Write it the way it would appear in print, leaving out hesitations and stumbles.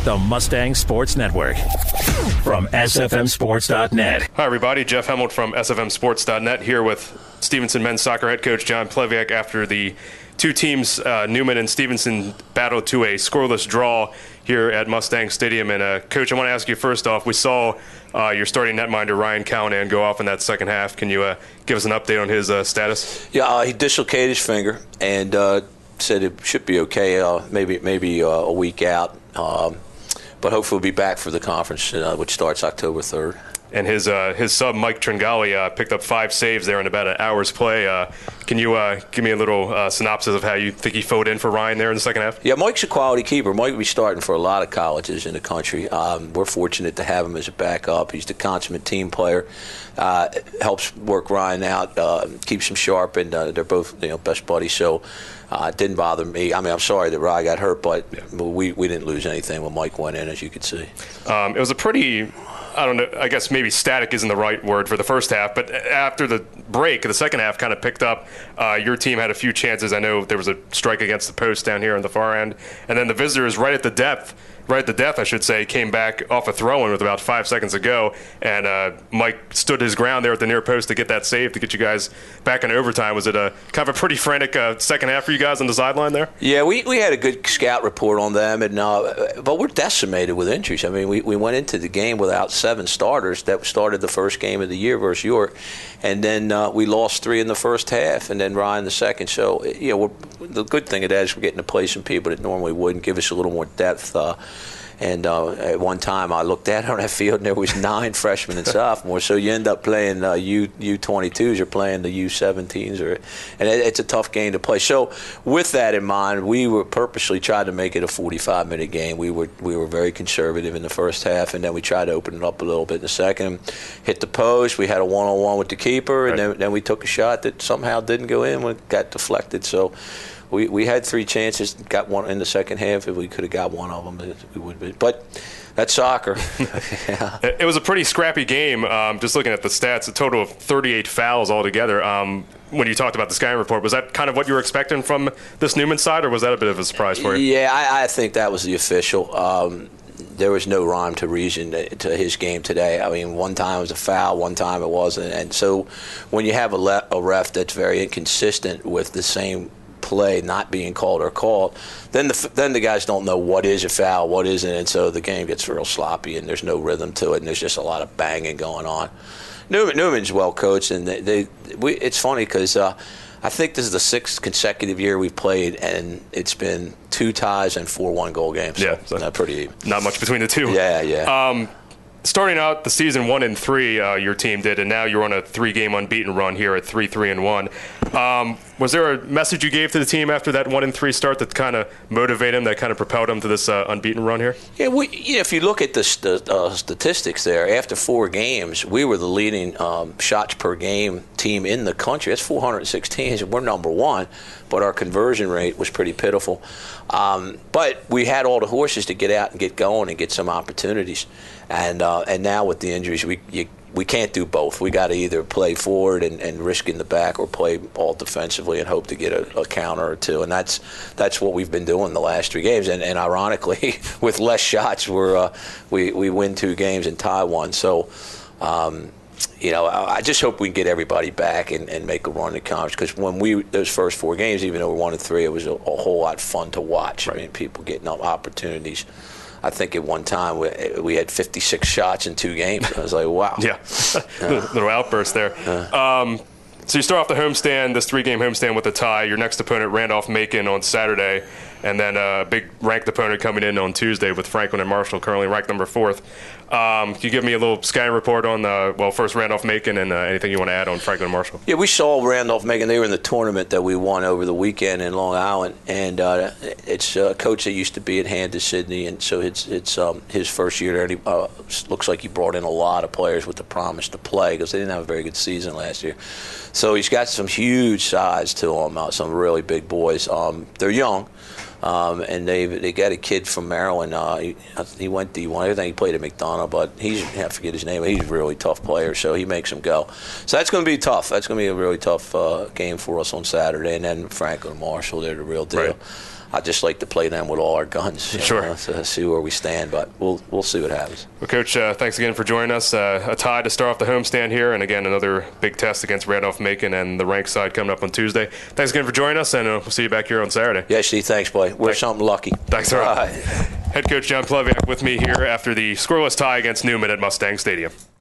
the Mustang Sports Network. From SFMSports.net. Hi, everybody. Jeff Hemmelt from SFMSports.net here with Stevenson men's soccer head coach John Pleviak after the two teams, Newman and Stevenson, battled to a scoreless draw here at Mustang Stadium. And, Coach, I want to ask you first off, we saw your starting netminder, Ryan Callanan, go off in that second half. Can you give us an update on his status? Yeah, he dislocated his finger and said it should be okay, maybe a week out. But hopefully we'll be back for the conference, which starts October 3rd. And his sub, Mike Tringali, picked up 5 saves there in about an hour's play. Can you give me a little synopsis of how you think he filled in for Ryan there in the second half? Yeah, Mike's a quality keeper. Mike will be starting for a lot of colleges in the country. We're fortunate to have him as a backup. He's the consummate team player. Helps work Ryan out, keeps him sharp, and they're both best buddies. So it didn't bother me. I mean, I'm sorry that Ryan got hurt, but we didn't lose anything when Mike went in, as you could see. It was a pretty, I don't know, I guess maybe static isn't the right word for the first half, but after the break, the second half kind of picked up. Your team had a few chances. I know there was a strike against the post down here on the far end, and then the visitors right at the death, I should say, came back off a throw-in with about 5 seconds to go, and Mike stood his ground there at the near post to get that save to get you guys back in overtime. Was it a kind of a pretty frantic second half for you guys on the sideline there? Yeah, we had a good scout report on them, and but we're decimated with injuries. I mean, we went into the game without 7 starters that started the first game of the year versus York, and then we lost 3 in the first half, and then Ryan the second. So, the good thing of that is we're getting to play some people that normally wouldn't, give us a little more depth. And at one time I looked out on that field and there was 9 freshmen and sophomores. So you end up playing U22s or playing the U17s, and it's a tough game to play. So with that in mind, we were purposely tried to make it a 45-minute game. We were very conservative in the first half, and then we tried to open it up a little bit in the second. Hit the post. We had a one-on-one with the keeper, and then we took a shot that somehow didn't go in when it got deflected. So we had 3 chances, got one in the second half. If we could have got one of them, we would be. But that's soccer. Yeah. It was a pretty scrappy game. Just looking at the stats, a total of 38 fouls altogether. When you talked about the Sky report, was that kind of what you were expecting from this Newman side, or was that a bit of a surprise for you? Yeah, I think that was the official. There was no rhyme to reason to his game today. I mean, one time it was a foul, one time it wasn't. And so when you have a ref that's very inconsistent with the same play not being called or called, then the guys don't know what is a foul, what isn't, and so the game gets real sloppy and there's no rhythm to it, and there's just a lot of banging going on. Newman's well coached, and it's funny because I think this is the 6th consecutive year we've played, and it's been 2 ties and 4 one-goal games. Yeah, so pretty even. Not much between the two. Yeah. Starting out the season 1-3, your team did, and now you're on a 3-game unbeaten run here at 3-3-1. Was there a message you gave to the team after that 1-3 start that kind of motivated them, that kind of propelled them to this unbeaten run here? Yeah, if you look at the statistics there, after 4 games, we were the leading shots per game team in the country. That's 416, and we're number 1, but our conversion rate was pretty pitiful. But we had all the horses to get out and get going and get some opportunities. And now with the injuries, we can't do both. We got to either play forward and risk in the back, or play all defensively and hope to get a counter or 2. And that's what we've been doing the last 3 games. And ironically, with less shots, we win 2 games and tie 1. So, I just hope we can get everybody back and make a run at conference. Because when those first 4 games, even though we were 1-3, it was a whole lot of fun to watch. Right. I mean, people getting up opportunities. I think at one time we had 56 shots in 2 games. I was like, wow. Yeah, little outburst there. So you start off the homestand, this 3-game homestand with a tie. Your next opponent, Randolph-Macon, on Saturday, and then a big ranked opponent coming in on Tuesday with Franklin and Marshall, currently ranked number 4th. Can you give me a little scouting report on first Randolph-Macon, and anything you want to add on Franklin and Marshall? Yeah, we saw Randolph-Macon. They were in the tournament that we won over the weekend in Long Island, and it's a coach that used to be at Hand to Sydney, and so it's his first year there. And he looks like he brought in a lot of players with the promise to play, because they didn't have a very good season last year. So he's got some huge size to him, some really big boys. They're young. And they got a kid from Maryland. He went D1. I think he played at McDonough, but I forget his name. He's a really tough player, so he makes them go. So that's going to be tough. That's going to be a really tough game for us on Saturday. And then Franklin and Marshall, they're the real deal. I just like to play them with all our guns. Sure. To see where we stand, but we'll see what happens. Well, Coach, thanks again for joining us. A tie to start off the homestand here, and again another big test against Randolph-Macon and the ranked side coming up on Tuesday. Thanks again for joining us, and we'll see you back here on Saturday. Yeah, Steve, thanks, boy. We're something lucky. Thanks, all right. Head coach John Pleviak with me here after the scoreless tie against Newman at Mustang Stadium.